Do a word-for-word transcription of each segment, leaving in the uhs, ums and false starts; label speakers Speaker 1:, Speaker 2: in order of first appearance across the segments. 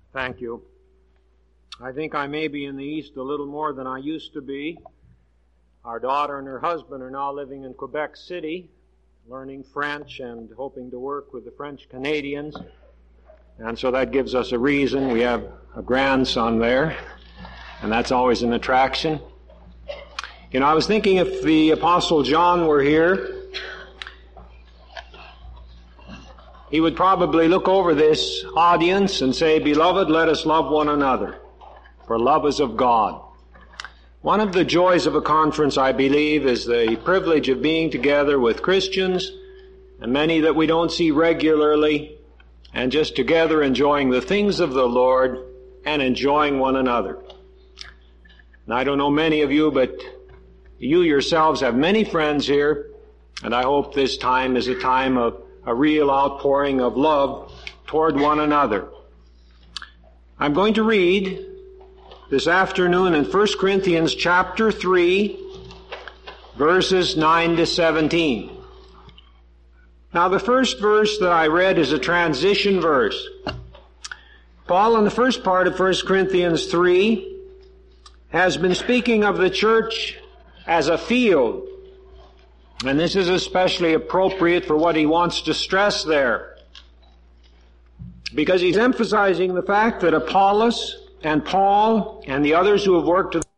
Speaker 1: Thank you. I think I may be in the East a little more than I used to be. Our daughter and her husband are now living in Quebec City, learning French and hoping to work with the French Canadians. And so that gives us a reason. We have a grandson there, and that's always an attraction. You know, I was thinking if the Apostle John were here, he would probably look over this audience and say, "Beloved, let us love one another, for love is of God." One of the joys of a conference, I believe, is the privilege of being together with Christians, and many that we don't see regularly, and just together enjoying the things of the Lord and enjoying one another. And I don't know many of you, but you yourselves have many friends here, and I hope this time is a time of a real outpouring of love toward one another. I'm going to read this afternoon in First Corinthians chapter three, verses nine to seventeen. Now the first verse that I read is a transition verse. Paul, in the first part of First Corinthians three, has been speaking of the church as a field. And this is especially appropriate for what he wants to stress there, because he's emphasizing the fact that Apollos and Paul and the others who have worked with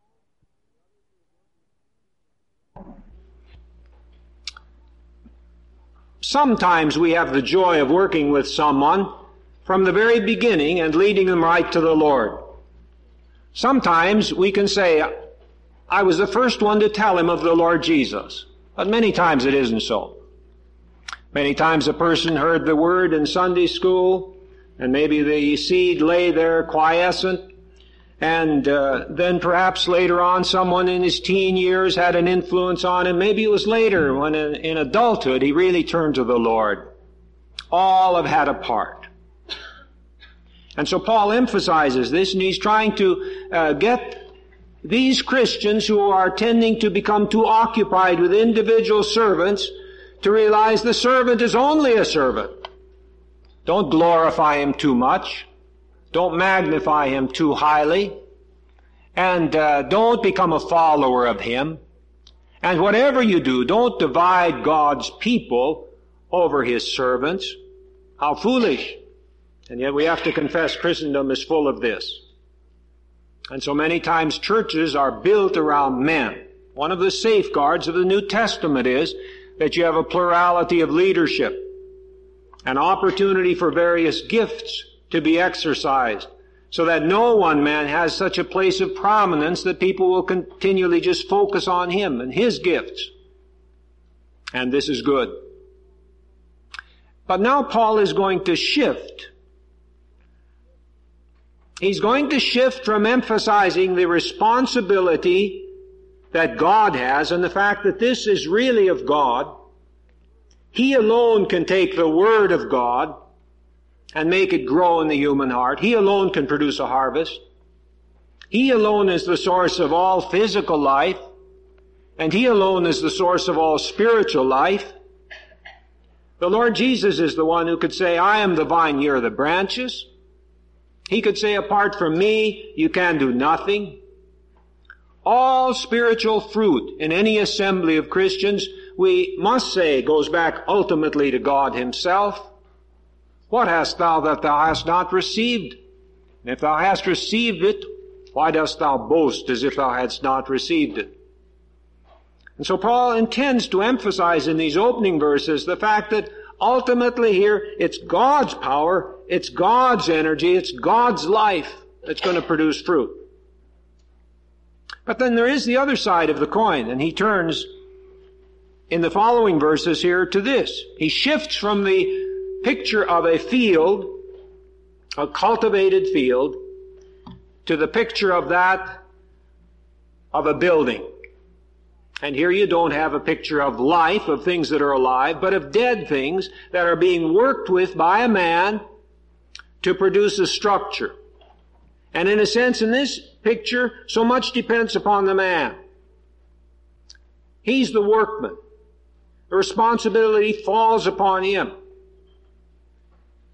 Speaker 1: sometimes we have the joy of working with someone from the very beginning and leading them right to the Lord. Sometimes we can say, "I was the first one to tell him of the Lord Jesus." But many times it isn't so. Many times a person heard the word in Sunday school, and maybe the seed lay there quiescent, and uh, then perhaps later on someone in his teen years had an influence on him. Maybe it was later when in, in adulthood he really turned to the Lord. All have had a part. And so Paul emphasizes this, and he's trying to uh, get these Christians who are tending to become too occupied with individual servants to realize the servant is only a servant. Don't glorify him too much. Don't magnify him too highly. And uh, don't become a follower of him. And whatever you do, don't divide God's people over his servants. How foolish. And yet we have to confess Christendom is full of this. And so many times churches are built around men. One of the safeguards of the New Testament is that you have a plurality of leadership, an opportunity for various gifts to be exercised, so that no one man has such a place of prominence that people will continually just focus on him and his gifts. And this is good. But now Paul is going to shift. He's going to shift from emphasizing the responsibility that God has and the fact that this is really of God. He alone can take the Word of God and make it grow in the human heart. He alone can produce a harvest. He alone is the source of all physical life, and He alone is the source of all spiritual life. The Lord Jesus is the one who could say, "I am the vine, ye are the branches." He could say, "Apart from me, you can do nothing." All spiritual fruit in any assembly of Christians, we must say, goes back ultimately to God Himself. What hast thou that thou hast not received? And if thou hast received it, why dost thou boast as if thou hadst not received it? And so Paul intends to emphasize in these opening verses the fact that ultimately here, it's God's power, it's God's energy, it's God's life that's going to produce fruit. But then there is the other side of the coin, and he turns in the following verses here to this. He shifts from the picture of a field, a cultivated field, to the picture of that of a building. And here you don't have a picture of life, of things that are alive, but of dead things that are being worked with by a man to produce a structure. And in a sense, in this picture, so much depends upon the man. He's the workman. The responsibility falls upon him.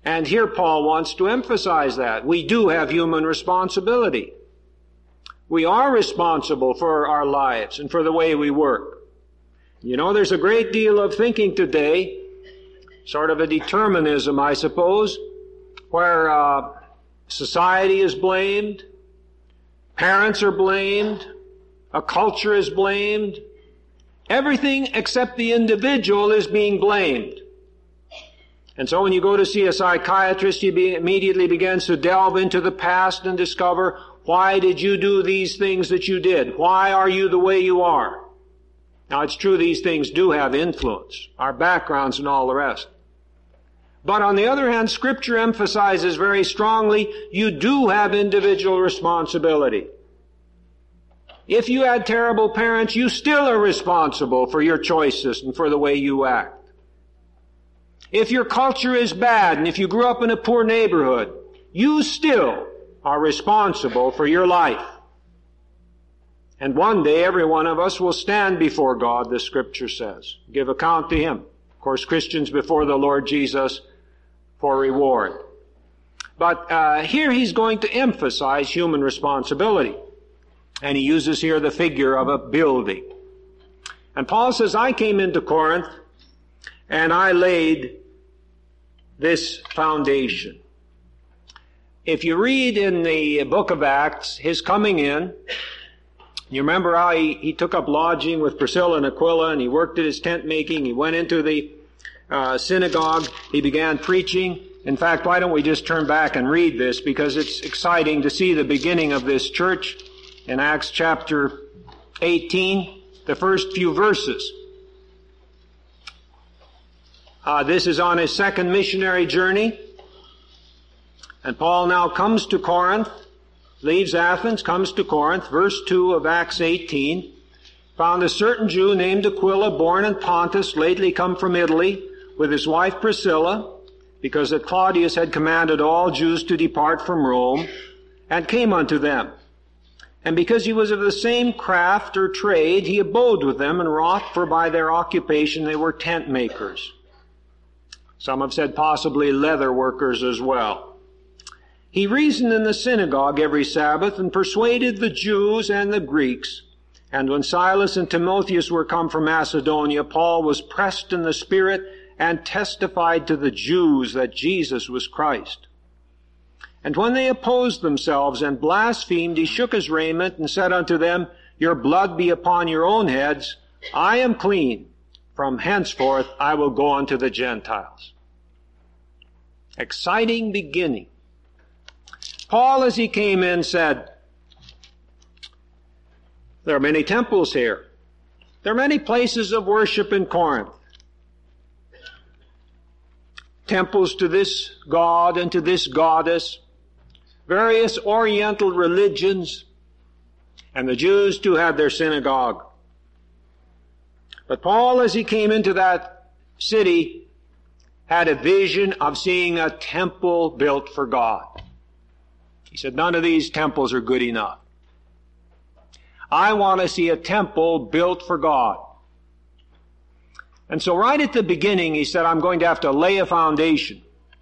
Speaker 1: And here Paul wants to emphasize that. We do have human responsibility. We are responsible for our lives and for the way we work. You know, there's a great deal of thinking today, sort of a determinism, I suppose, where uh, society is blamed, parents are blamed, a culture is blamed. Everything except the individual is being blamed. And so when you go to see a psychiatrist, he be, immediately begins to delve into the past and discover, why did you do these things that you did? Why are you the way you are? Now, it's true these things do have influence, our backgrounds and all the rest. But on the other hand, Scripture emphasizes very strongly, you do have individual responsibility. If you had terrible parents, you still are responsible for your choices and for the way you act. If your culture is bad and if you grew up in a poor neighborhood, you still are responsible for your life. And one day every one of us will stand before God, the Scripture says, give account to Him. Of course, Christians before the Lord Jesus for reward. But uh, here he's going to emphasize human responsibility. And he uses here the figure of a building. And Paul says, I came into Corinth and I laid this foundation. If you read in the book of Acts, his coming in, you remember how he, he took up lodging with Priscilla and Aquila and he worked at his tent making. He went into the uh, synagogue. He began preaching. In fact, why don't we just turn back and read this, because it's exciting to see the beginning of this church. In Acts chapter eighteen, the first few verses. Uh, this is on his second missionary journey. And Paul now comes to Corinth, leaves Athens, comes to Corinth. Verse two of Acts eighteen. Found a certain Jew named Aquila, born in Pontus, lately come from Italy, with his wife Priscilla, because that Claudius had commanded all Jews to depart from Rome, and came unto them. And because he was of the same craft or trade, he abode with them and wrought, for by their occupation they were tent makers. Some have said possibly leather workers as well. He reasoned in the synagogue every Sabbath and persuaded the Jews and the Greeks. And when Silas and Timotheus were come from Macedonia, Paul was pressed in the Spirit and testified to the Jews that Jesus was Christ. And when they opposed themselves and blasphemed, he shook his raiment and said unto them, Your blood be upon your own heads. I am clean. From henceforth I will go unto the Gentiles. Exciting beginning. Paul, as he came in, said, there are many temples here. There are many places of worship in Corinth. Temples to this god and to this goddess. Various Oriental religions, and the Jews too had their synagogue. But Paul, as he came into that city, had a vision of seeing a temple built for God. He said, none of these temples are good enough. I want to see a temple built for God. And so right at the beginning, he said, I'm going to have to lay a foundation.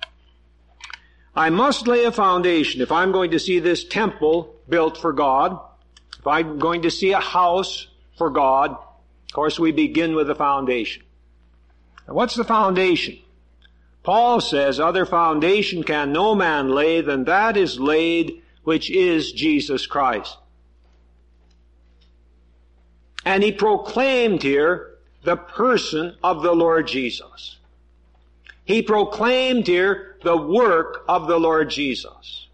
Speaker 1: I must lay a foundation if I'm going to see this temple built for God, if I'm going to see a house for God. Of course, we begin with the foundation. And what's the foundation? Paul says, other foundation can no man lay than that is laid, which is Jesus Christ. And he proclaimed here the person of the Lord Jesus. He proclaimed here the work of the Lord Jesus.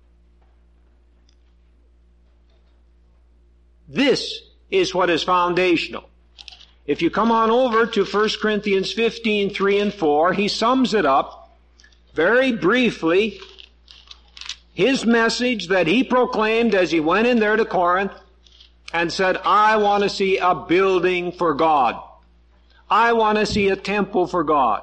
Speaker 1: This is what is foundational. If you come on over to First Corinthians fifteen, three and four, he sums it up very briefly. His message that he proclaimed as he went in there to Corinth and said, I want to see a building for God. I want to see a temple for God.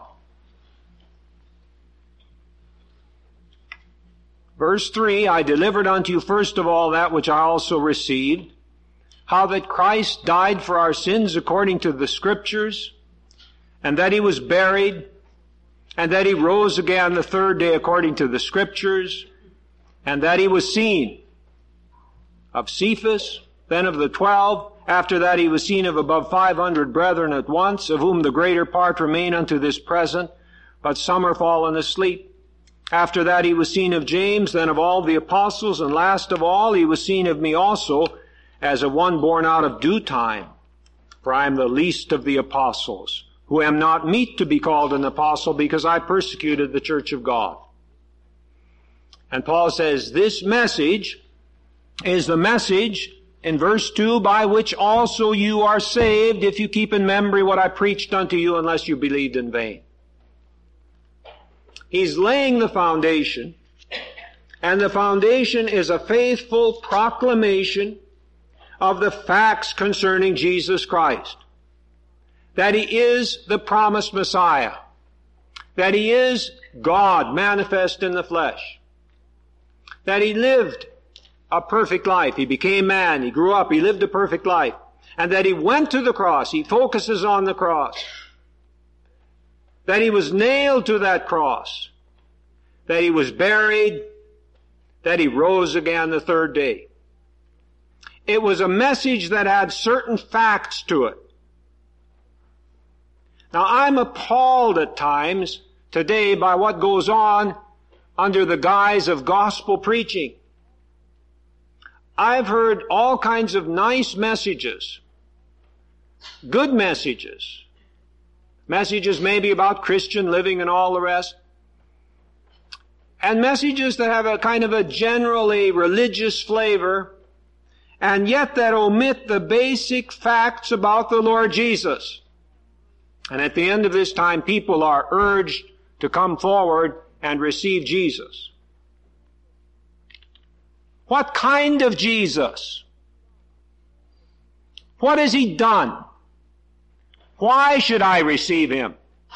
Speaker 1: Verse three, I delivered unto you first of all that which I also received, how that Christ died for our sins according to the Scriptures, and that he was buried, and that he rose again the third day according to the Scriptures, and that he was seen of Cephas, then of the twelve. After that he was seen of above five hundred brethren at once, of whom the greater part remain unto this present, but some are fallen asleep. After that he was seen of James, then of all the apostles, and last of all he was seen of me also, as of one born out of due time. For I am the least of the apostles, who am not meet to be called an apostle, because I persecuted the church of God. And Paul says, this message is the message, in verse two, by which also you are saved, if you keep in memory what I preached unto you, unless you believed in vain. He's laying the foundation, and the foundation is a faithful proclamation of the facts concerning Jesus Christ. That He is the promised Messiah. That He is God manifest in the flesh. That He lived a perfect life. He became man. He grew up. He lived a perfect life. And that He went to the cross. He focuses on the cross. That He was nailed to that cross. That He was buried. That He rose again the third day. It was a message that had certain facts to it. Now, I'm appalled at times today by what goes on under the guise of gospel preaching. I've heard all kinds of nice messages, good messages, messages maybe about Christian living and all the rest, and messages that have a kind of a generally religious flavor, and yet that omit the basic facts about the Lord Jesus. And at the end of this time, people are urged to come forward and receive Jesus. What kind of Jesus? What has He done? Why should I receive Him?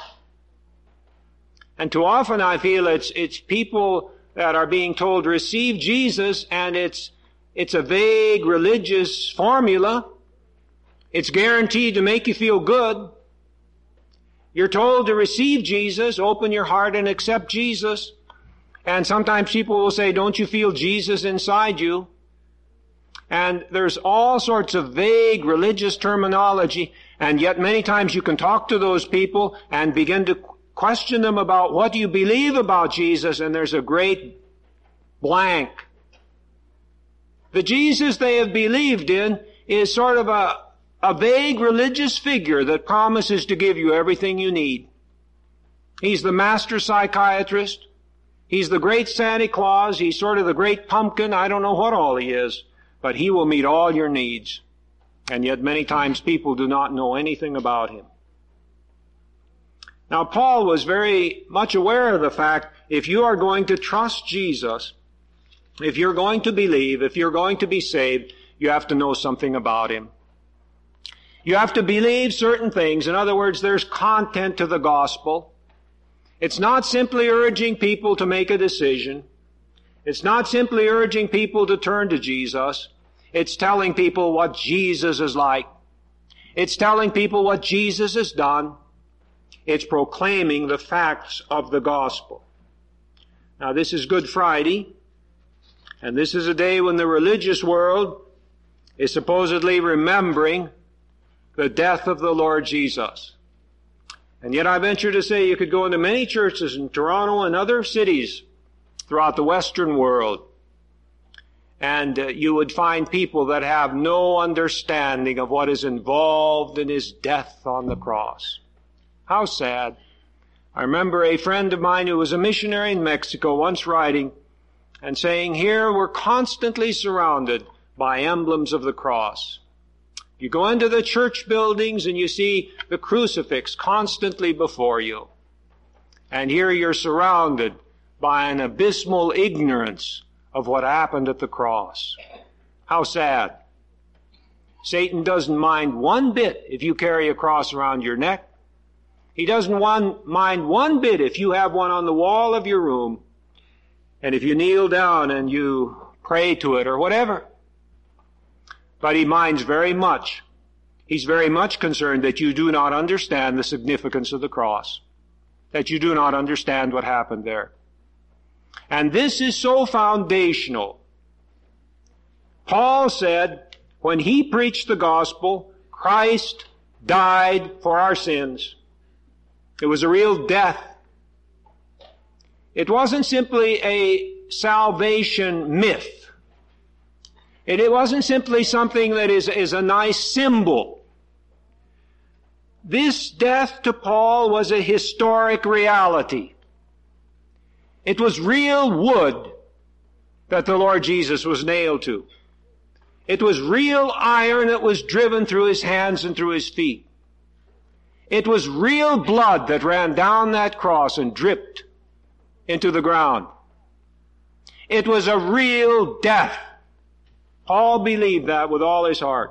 Speaker 1: And too often I feel it's, it's people that are being told to receive Jesus, and it's, it's a vague religious formula. It's guaranteed to make you feel good. You're told to receive Jesus, open your heart and accept Jesus. And sometimes people will say, don't you feel Jesus inside you? And there's all sorts of vague religious terminology, and yet many times you can talk to those people and begin to question them about what do you believe about Jesus, and there's a great blank. The Jesus they have believed in is sort of a, a vague religious figure that promises to give you everything you need. He's the master psychiatrist. He's the great Santa Claus. He's sort of the great pumpkin. I don't know what all he is, but he will meet all your needs. And yet many times people do not know anything about Him. Now, Paul was very much aware of the fact, if you are going to trust Jesus, if you're going to believe, if you're going to be saved, you have to know something about Him. You have to believe certain things. In other words, there's content to the gospel. It's not simply urging people to make a decision. It's not simply urging people to turn to Jesus. It's telling people what Jesus is like. It's telling people what Jesus has done. It's proclaiming the facts of the gospel. Now, this is Good Friday, and this is a day when the religious world is supposedly remembering the death of the Lord Jesus. And yet I venture to say you could go into many churches in Toronto and other cities throughout the Western world, and uh, you would find people that have no understanding of what is involved in His death on the cross. How sad. I remember a friend of mine who was a missionary in Mexico once writing and saying, here we're constantly surrounded by emblems of the cross. You go into the church buildings and you see the crucifix constantly before you. And here you're surrounded by an abysmal ignorance of what happened at the cross. How sad. Satan doesn't mind one bit if you carry a cross around your neck. He doesn't one, mind one bit if you have one on the wall of your room, and if you kneel down and you pray to it or whatever. But he minds very much. He's very much concerned that you do not understand the significance of the cross. that you do not understand what happened there. And this is so foundational. Paul said, when he preached the gospel, Christ died for our sins. It was a real death. It wasn't simply a salvation myth. It, it wasn't simply something that is, is a nice symbol. This death to Paul was a historic reality. It was real wood that the Lord Jesus was nailed to. It was real iron that was driven through his hands and through his feet. It was real blood that ran down that cross and dripped into the ground. It was a real death. Paul believed that with all his heart.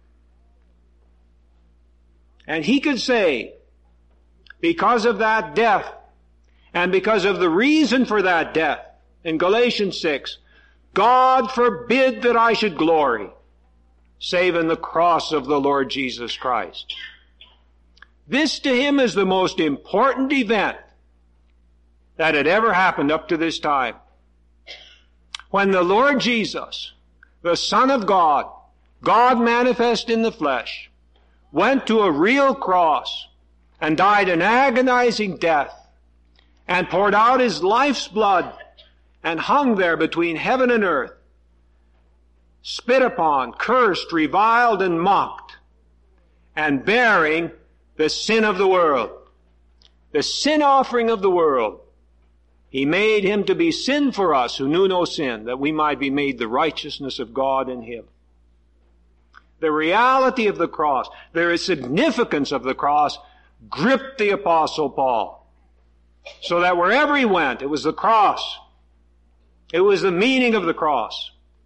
Speaker 1: And he could say, because of that death, and because of the reason for that death, in Galatians six, God forbid that I should glory, save in the cross of the Lord Jesus Christ. This to him is the most important event that had ever happened up to this time. When the Lord Jesus, the Son of God, God manifest in the flesh, went to a real cross and died an agonizing death and poured out his life's blood and hung there between heaven and earth, spit upon, cursed, reviled, and mocked, and bearing the sin of the world, the sin offering of the world. He made him to be sin for us who knew no sin, that we might be made the righteousness of God in him. The reality of the cross, the significance of the cross, gripped the Apostle Paul. So that wherever he went, it was the cross. It was the meaning of the cross.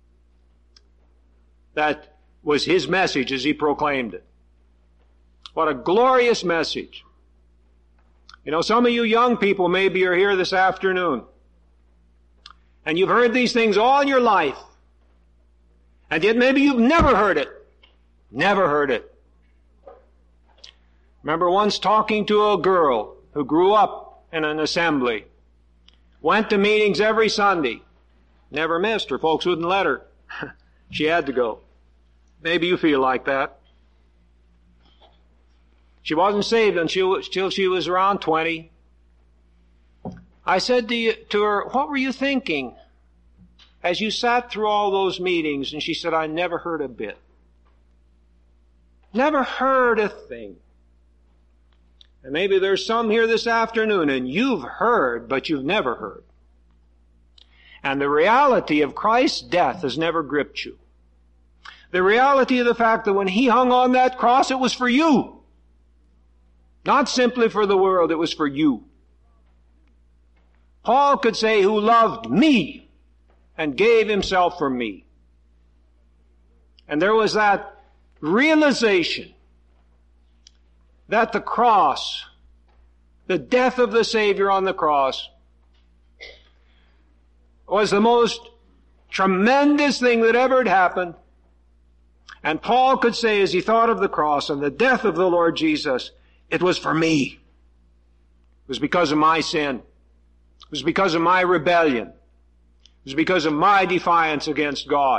Speaker 1: That was his message as he proclaimed it. What a glorious message. You know, some of you young people maybe are here this afternoon, and you've heard these things all your life, and yet maybe you've never heard it. Never heard it. Remember once talking to a girl who grew up in an assembly, went to meetings every Sunday, never missed. Her folks wouldn't let her. She had to go. Maybe you feel like that. She wasn't saved until she was around twenty. I said to, you, to her, what were you thinking as you sat through all those meetings? And she said, I never heard a bit. Never heard a thing. And maybe there's some here this afternoon and you've heard, but you've never heard. And the reality of Christ's death has never gripped you. The reality of the fact that when he hung on that cross, it was for you. Not simply for the world, it was for you. Paul could say, who loved me and gave himself for me. And there was that realization that the cross, the death of the Savior on the cross, was the most tremendous thing that ever had happened. And Paul could say, as he thought of the cross and the death of the Lord Jesus, it was for me. It was because of my sin. It was because of my rebellion. It was because of my defiance against God.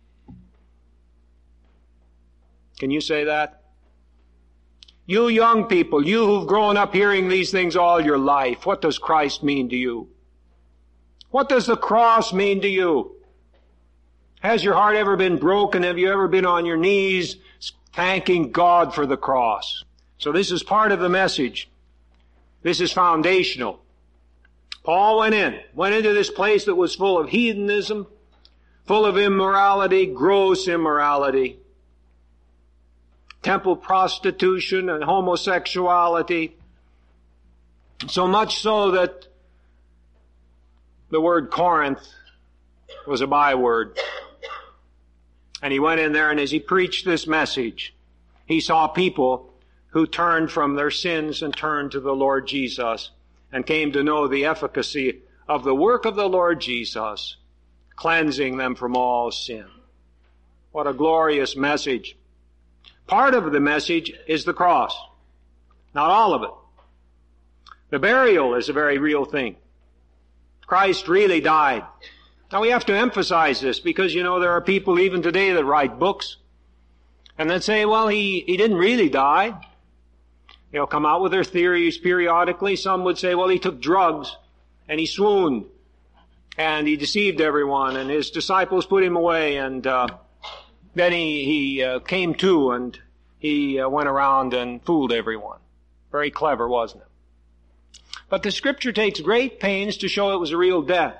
Speaker 1: Can you say that? You young people, you who've grown up hearing these things all your life, what does Christ mean to you? What does the cross mean to you? Has your heart ever been broken? Have you ever been on your knees thanking God for the cross? So this is part of the message. This is foundational. Paul went in, went into this place that was full of heathenism, full of immorality, gross immorality, temple prostitution and homosexuality, so much so that the word Corinth was a byword. And he went in there, and as he preached this message, he saw people who turned from their sins and turned to the Lord Jesus and came to know the efficacy of the work of the Lord Jesus, cleansing them from all sin. What a glorious message. Part of the message is the cross. Not all of it. The burial is a very real thing. Christ really died. Now we have to emphasize this because, you know, there are people even today that write books and then say, well, he, he didn't really die. They'll come out with their theories periodically. Some would say, well, he took drugs and he swooned and he deceived everyone and his disciples put him away and uh, then he, he uh, came to and he uh, went around and fooled everyone. Very clever, wasn't it? But the Scripture takes great pains to show it was a real death.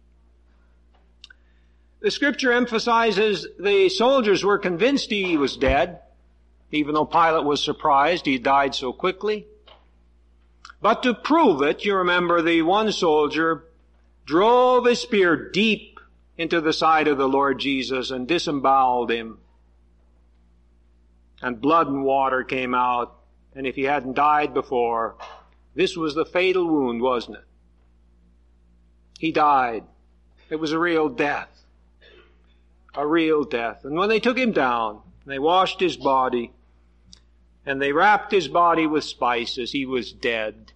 Speaker 1: The Scripture emphasizes the soldiers were convinced he was dead, even though Pilate was surprised he died so quickly. But to prove it, you remember the one soldier drove his spear deep into the side of the Lord Jesus and disemboweled him. And blood and water came out. And if he hadn't died before, this was the fatal wound, wasn't it? He died. It was a real death. A real death. And when they took him down, they washed his body, and they wrapped his body with spices, he was dead.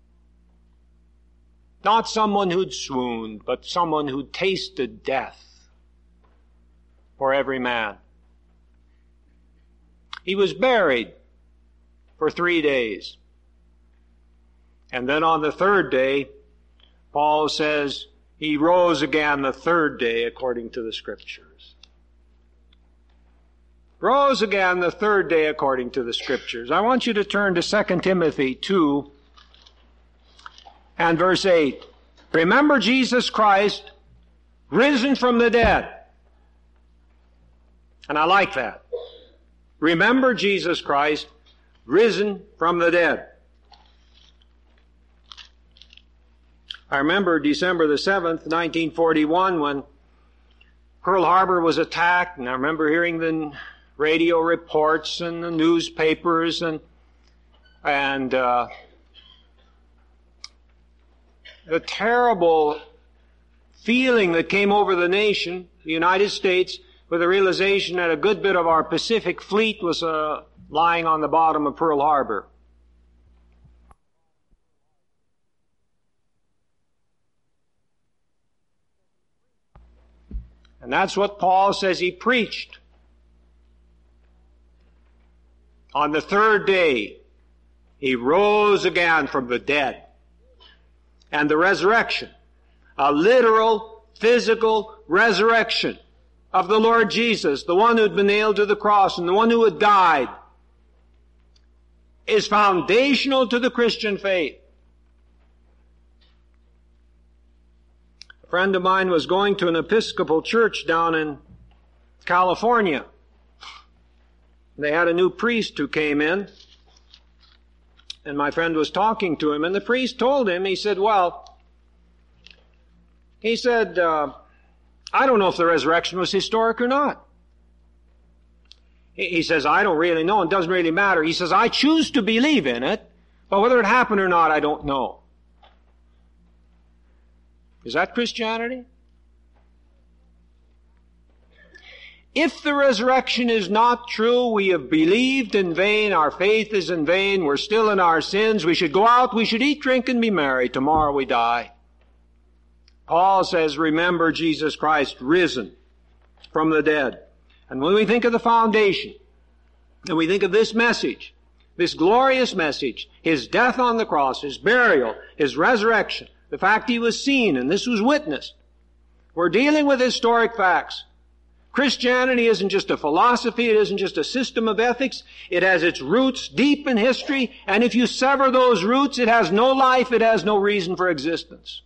Speaker 1: Not someone who'd swooned, but someone who'd tasted death for every man. He was buried for three days. And then on the third day, Paul says, he rose again the third day according to the Scriptures. Rose again the third day according to the Scriptures. I want you to turn to Second Timothy two and verse eight. Remember Jesus Christ, risen from the dead. And I like that. Remember Jesus Christ, risen from the dead. I remember December the seventh, nineteen forty-one, when Pearl Harbor was attacked, and I remember hearing the radio reports and the newspapers and and uh, the terrible feeling that came over the nation, the United States, with the realization that a good bit of our Pacific fleet was uh, lying on the bottom of Pearl Harbor. And that's what Paul says he preached. On the third day, he rose again from the dead. And the resurrection, a literal, physical resurrection of the Lord Jesus, the one who'd been nailed to the cross and the one who had died, is foundational to the Christian faith. A friend of mine was going to an Episcopal church down in California. They had a new priest who came in, and my friend was talking to him, and the priest told him, he said, well, he said, uh, I don't know if the resurrection was historic or not. He, he says, I don't really know, it doesn't really matter. He says, I choose to believe in it, but whether it happened or not, I don't know. Is that Christianity? If the resurrection is not true, we have believed in vain, our faith is in vain, we're still in our sins, we should go out, we should eat, drink, and be merry, tomorrow we die. Paul says, remember Jesus Christ risen from the dead. And when we think of the foundation, and we think of this message, this glorious message, His death on the cross, His burial, His resurrection, the fact He was seen, and this was witnessed, we're dealing with historic facts. Christianity isn't just a philosophy, it isn't just a system of ethics, it has its roots deep in history, and if you sever those roots, it has no life, it has no reason for existence.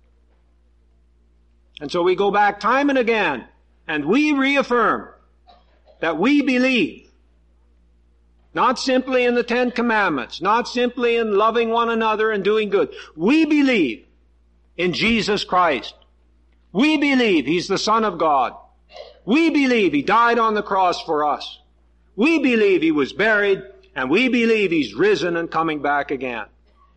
Speaker 1: And so we go back time and again, and we reaffirm that we believe, not simply in the Ten Commandments, not simply in loving one another and doing good. We believe in Jesus Christ. We believe He's the Son of God. We believe He died on the cross for us. We believe He was buried, and we believe He's risen and coming back again.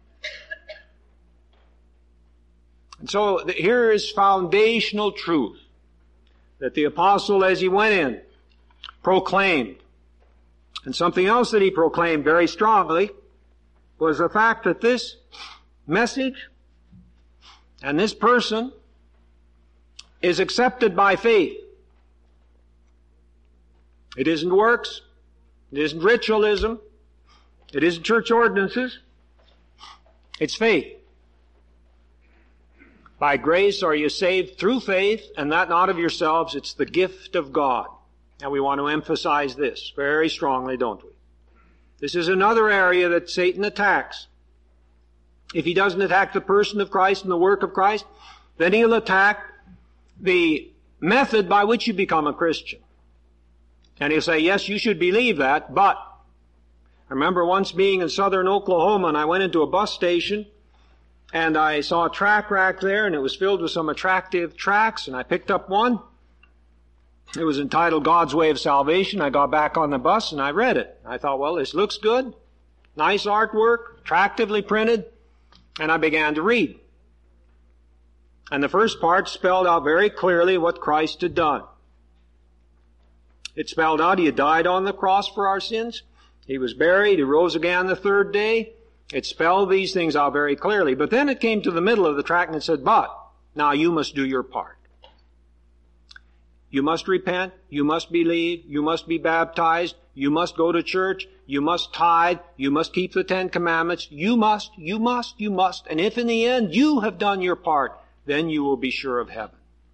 Speaker 1: And so here is foundational truth that the apostle, as he went in, proclaimed. And something else that he proclaimed very strongly was the fact that this message, and this person is accepted by faith. It isn't works. It isn't ritualism. It isn't church ordinances. It's faith. By grace are you saved through faith, and that not of yourselves. It's the gift of God. And we want to emphasize this very strongly, don't we? This is another area that Satan attacks. If he doesn't attack the person of Christ and the work of Christ, then he'll attack the method by which you become a Christian. And he'll say, yes, you should believe that, but I remember once being in southern Oklahoma, and I went into a bus station, and I saw a track rack there, and it was filled with some attractive tracts, and I picked up one. It was entitled God's Way of Salvation. I got back on the bus, and I read it. I thought, well, this looks good. Nice artwork, attractively printed. And I began to read. And the first part spelled out very clearly what Christ had done. It spelled out He had died on the cross for our sins. He was buried. He rose again the third day. It spelled these things out very clearly. But then it came to the middle of the tract and it said, but now you must do your part. You must repent. You must believe. You must be baptized. You must go to church. You must tithe. You must keep the Ten Commandments. You must, you must, you must. And if in the end you have done your part, then you will be sure of heaven.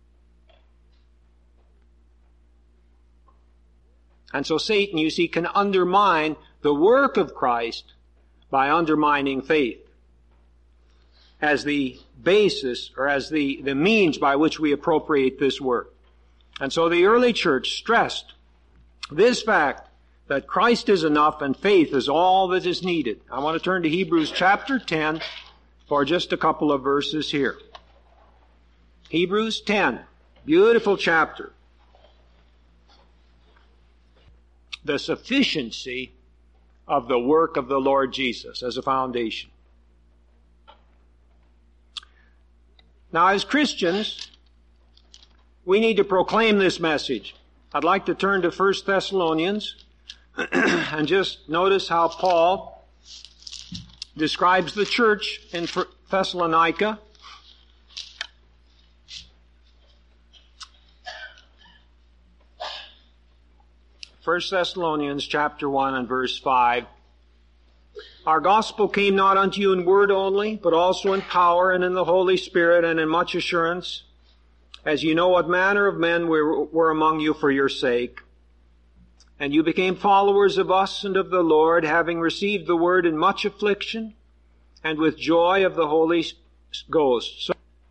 Speaker 1: And so Satan, you see, can undermine the work of Christ by undermining faith as the basis or as the, the means by which we appropriate this work. And so the early church stressed this fact that Christ is enough and faith is all that is needed. I want to turn to Hebrews chapter ten for just a couple of verses here. Hebrews ten, beautiful chapter. The sufficiency of the work of the Lord Jesus as a foundation. Now, as Christians, we need to proclaim this message. I'd like to turn to First Thessalonians and just notice how Paul describes the church in Thessalonica. First Thessalonians chapter one and verse five. Our gospel came not unto you in word only, but also in power and in the Holy Spirit and in much assurance, as you know what manner of men were, were among you for your sake. And you became followers of us and of the Lord, having received the word in much affliction and with joy of the Holy Ghost. So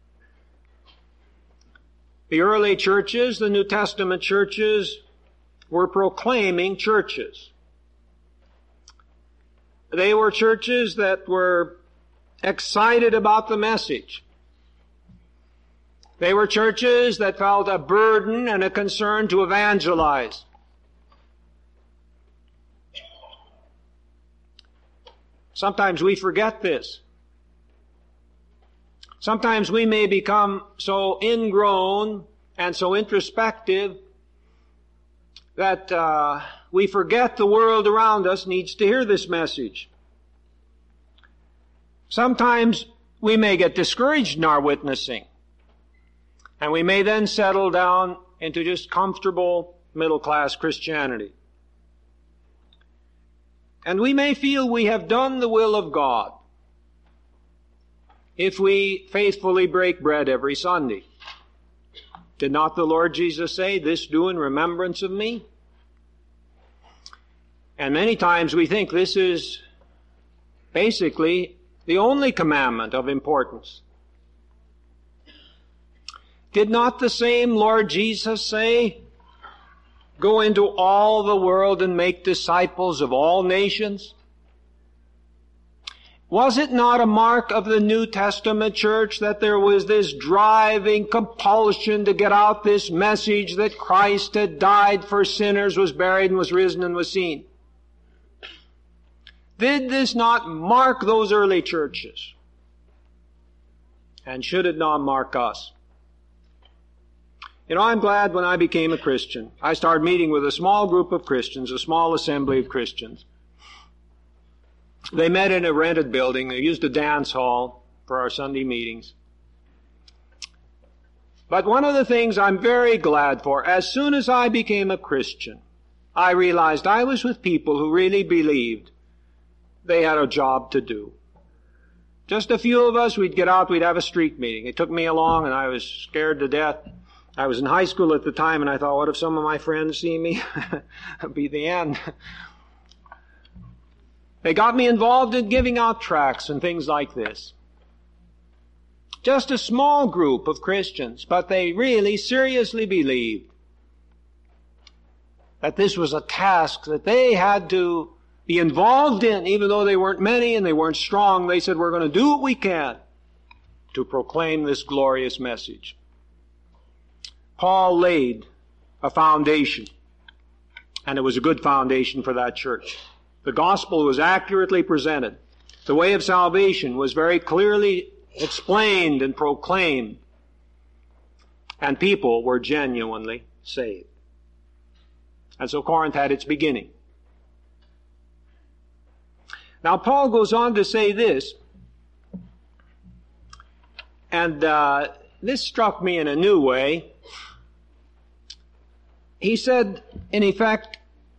Speaker 1: the early churches, the New Testament churches, were proclaiming churches. They were churches that were excited about the message. They were churches that felt a burden and a concern to evangelize. Sometimes we forget this. Sometimes we may become so ingrown and so introspective that uh, we forget the world around us needs to hear this message. Sometimes we may get discouraged in our witnessing, and we may then settle down into just comfortable middle-class Christianity. And we may feel we have done the will of God if we faithfully break bread every Sunday. Did not the Lord Jesus say, "This do in remembrance of me"? And many times we think this is basically the only commandment of importance. Did not the same Lord Jesus say, "Go into all the world and make disciples of all nations"? Was it not a mark of the New Testament church that there was this driving compulsion to get out this message that Christ had died for sinners, was buried, and was risen and was seen? Did this not mark those early churches? And should it not mark us? You know, I'm glad when I became a Christian, I started meeting with a small group of Christians, a small assembly of Christians. They met in a rented building. They used a dance hall. for our Sunday meetings. But one of the things I'm very glad for, as soon as I became a Christian, I realized I was with people who really believed they had a job to do. Just a few of us, we'd get out, we'd have a street meeting. It took me along and I was scared to death. I was in high school at the time and I thought, what if some of my friends see me? That'd be the end. They got me involved in giving out tracts and things like this. Just a small group of Christians, but they really seriously believed that this was a task that they had to be involved in, even though they weren't many and they weren't strong. They said, we're going to do what we can to proclaim this glorious message. Paul laid a foundation, and it was a good foundation for that church. The gospel was accurately presented. The way of salvation was very clearly explained and proclaimed, and people were genuinely saved. And so Corinth had its beginning. Now Paul goes on to say this, and uh, this struck me in a new way. He said, in effect,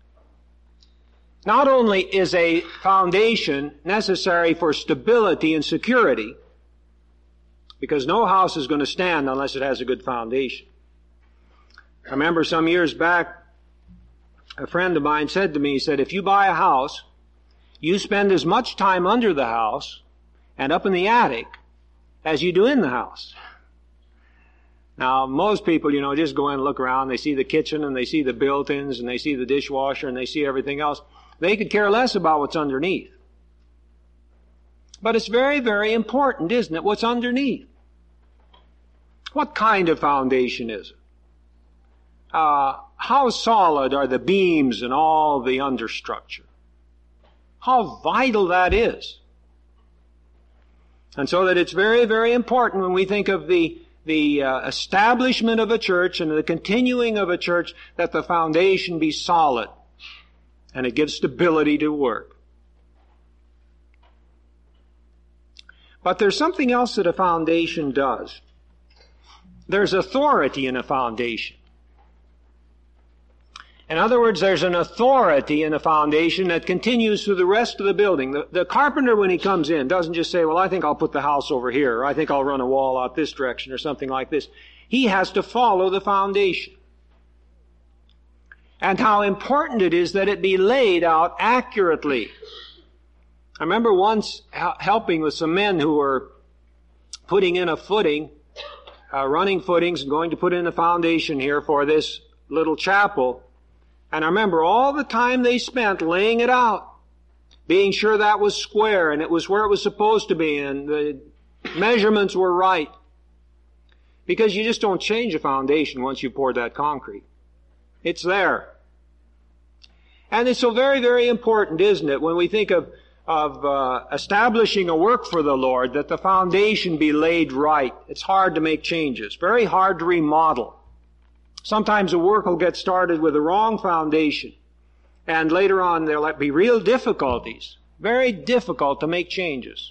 Speaker 1: not only is a foundation necessary for stability and security, because no house is going to stand unless it has a good foundation. I remember some years back, a friend of mine said to me, he said, if you buy a house, you spend as much time under the house and up in the attic as you do in the house. Now, most people, you know, just go in and look around. They see the kitchen and they see the built-ins and they see the dishwasher and they see everything else. They could care less about what's underneath. But it's very, very important, isn't it, what's underneath? What kind of foundation is it? Uh, how solid are the beams and all the understructure? How vital that is. And so that it's very, very important when we think of the the uh, establishment of a church and the continuing of a church that the foundation be solid and it gives stability to work. But there's something else that a foundation does. There's authority in a foundation. In other words, there's an authority in a foundation that continues through the rest of the building. The, the carpenter, when he comes in, doesn't just say, well, I think I'll put the house over here, or I think I'll run a wall out this direction, or something like this. He has to follow the foundation. And how important it is that it be laid out accurately. I remember once helping with some men who were putting in a footing, uh, running footings, and going to put in a foundation here for this little chapel. And I remember all the time they spent laying it out, being sure that was square and it was where it was supposed to be and the measurements were right. Because you just don't change a foundation once you pour that concrete. It's there. And it's so very, very important, isn't it, when we think of, of uh, establishing a work for the Lord, that the foundation be laid right. It's hard to make changes, very hard to remodel. Sometimes a work will get started with a wrong foundation, and later on there'll be real difficulties, very difficult to make changes.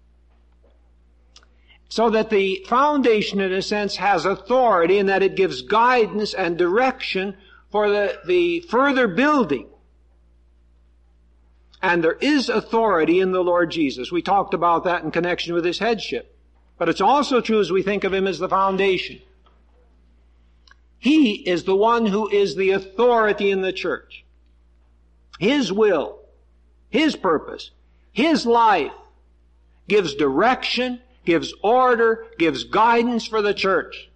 Speaker 1: So that the foundation, in a sense, has authority in that it gives guidance and direction for the, the further building. And there is authority in the Lord Jesus. We talked about that in connection with His headship. But it's also true as we think of Him as the foundation. He is the one who is the authority in the church. His will, His purpose, His life gives direction, gives order, gives guidance for the church.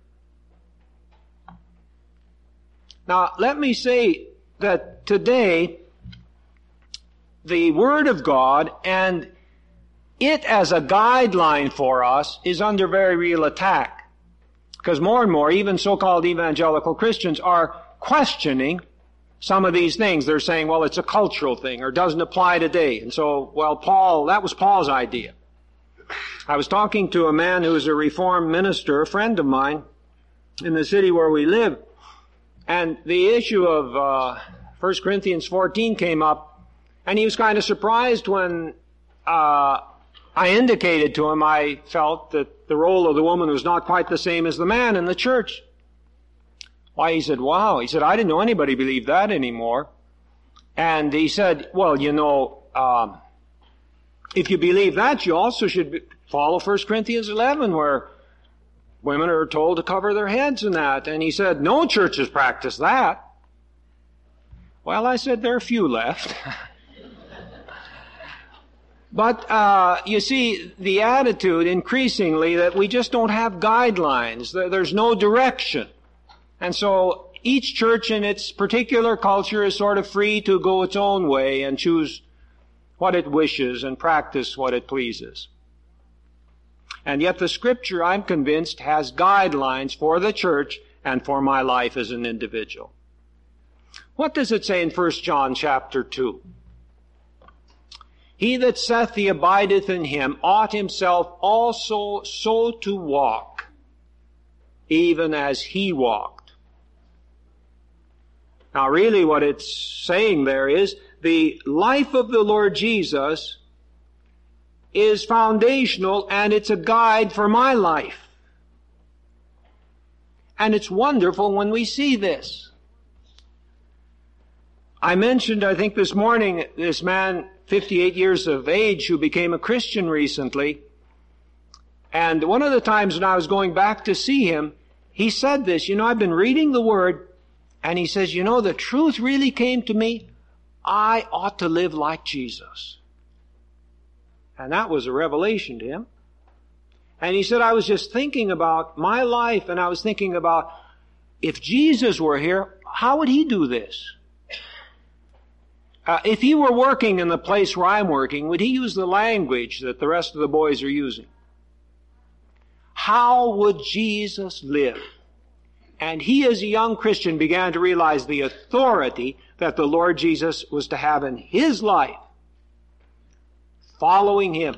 Speaker 1: Now, let me say that today, the Word of God and it as a guideline for us is under very real attack. Because more and more, even so-called evangelical Christians are questioning some of these things. They're saying, well, it's a cultural thing or doesn't apply today. And so, well, Paul, that was Paul's idea. I was talking to a man who is a Reformed minister, a friend of mine, in the city where we live. And the issue of uh, First Corinthians fourteen came up. And he was kind of surprised when uh, I indicated to him I felt that the role of the woman was not quite the same as the man in the church. Why, he said, wow. He said, I didn't know anybody believed that anymore. And he said, well, you know, um, if you believe that, you also should be, follow First Corinthians eleven, where women are told to cover their heads and that. And he said, no churches practice that. Well, I said, there are few left. But, uh, you see, the attitude increasingly that we just don't have guidelines. There's no direction. And so each church in its particular culture is sort of free to go its own way and choose what it wishes and practice what it pleases. And yet the Scripture, I'm convinced, has guidelines for the church and for my life as an individual. What does it say in First John chapter two? He that saith he abideth in him ought himself also so to walk, even as he walked. Now really what it's saying there is the life of the Lord Jesus is foundational and it's a guide for my life. And it's wonderful when we see this. I mentioned, I think this morning, this man, fifty-eight years of age, who became a Christian recently. And one of the times when I was going back to see him, he said this, you know, I've been reading the Word, and he says, you know, the truth really came to me. I ought to live like Jesus. And that was a revelation to him. And he said, I was just thinking about my life, and I was thinking about, if Jesus were here, how would he do this? Uh, if he were working in the place where I'm working, would he use the language that the rest of the boys are using? How would Jesus live? And he, as a young Christian, began to realize the authority that the Lord Jesus was to have in his life. Following him.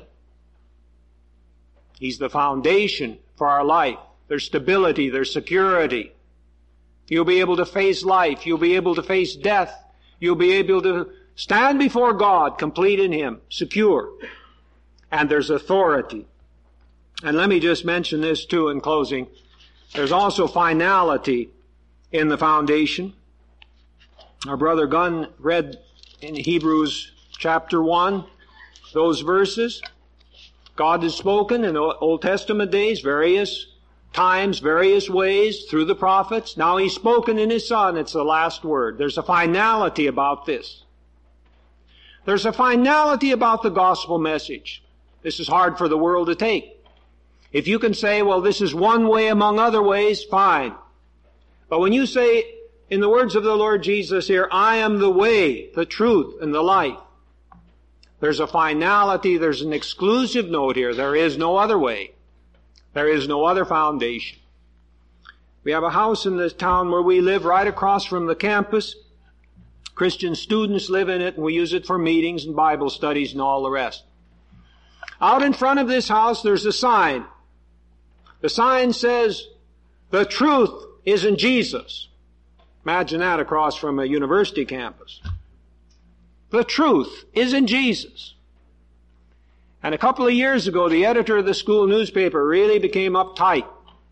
Speaker 1: He's the foundation for our life. There's stability, there's security. You'll be able to face life. You'll be able to face death. You'll be able to stand before God, complete in him, secure. And there's authority. And let me just mention this too in closing. There's also finality in the foundation. Our brother Gunn read in Hebrews chapter one those verses. God has spoken in the Old Testament days, various times, various ways, through the prophets. Now He's spoken in His Son. It's the last word. There's a finality about this. There's a finality about the gospel message. This is hard for the world to take. If you can say, well, this is one way among other ways, fine. But when you say, in the words of the Lord Jesus here, I am the way, the truth, and the life, there's a finality, there's an exclusive note here. There is no other way. There is no other foundation. We have a house in this town where we live right across from the campus. Christian students live in it, and we use it for meetings and Bible studies and all the rest. Out in front of this house, there's a sign. The sign says, the truth is in Jesus. Imagine that across from a university campus. The truth is in Jesus. And a couple of years ago, the editor of the school newspaper really became uptight.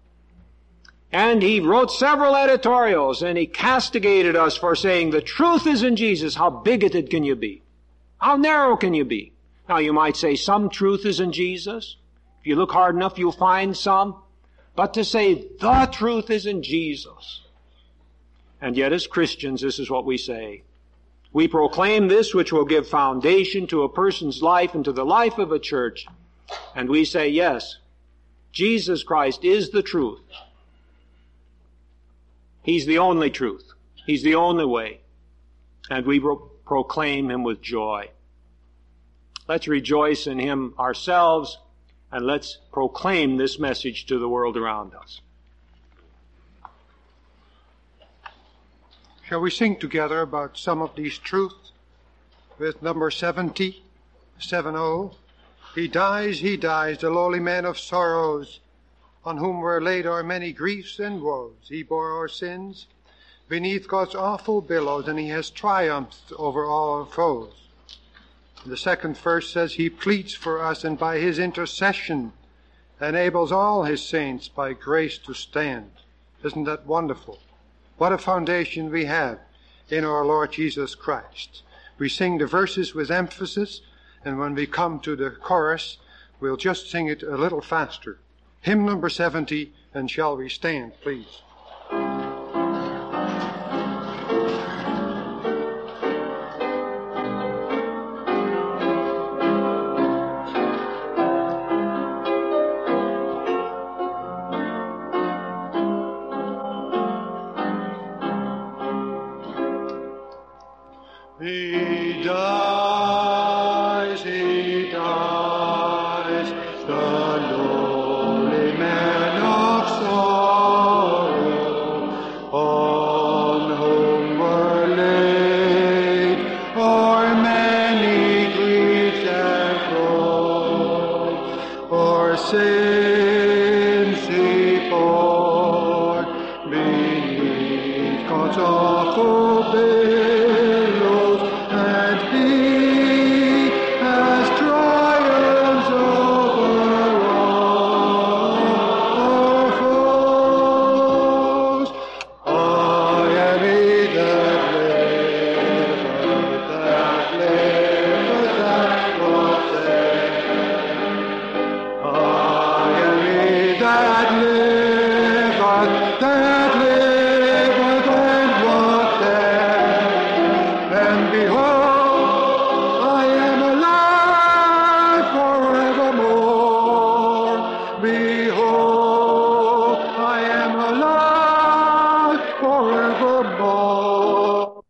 Speaker 1: And he wrote several editorials, and he castigated us for saying, the truth is in Jesus. How bigoted can you be? How narrow can you be? Now you might say some truth is in Jesus. If you look hard enough, you'll find some. But to say the truth is in Jesus. And yet as Christians, this is what we say. We proclaim this which will give foundation to a person's life and to the life of a church. And we say, yes, Jesus Christ is the truth. He's the only truth. He's the only way. And we pro- proclaim Him with joy. Let's rejoice in Him ourselves, and let's proclaim this message to the world around us.
Speaker 2: Shall we sing together about some of these truths with number seventy, seventy? He dies, He dies, the lowly man of sorrows, on whom were laid our many griefs and woes. He bore our sins beneath God's awful billows, and He has triumphed over all our foes. The second verse says, He pleads for us, and by His intercession enables all His saints by grace to stand. Isn't that wonderful? What a foundation we have in our Lord Jesus Christ. We sing the verses with emphasis, and when we come to the chorus, we'll just sing it a little faster. Hymn number seventy, and shall we stand, please? He dies, he dies, the lowly man of sorrow, on whom were laid o'er many griefs and woes, o'er sins he bore beneath God's awful bill.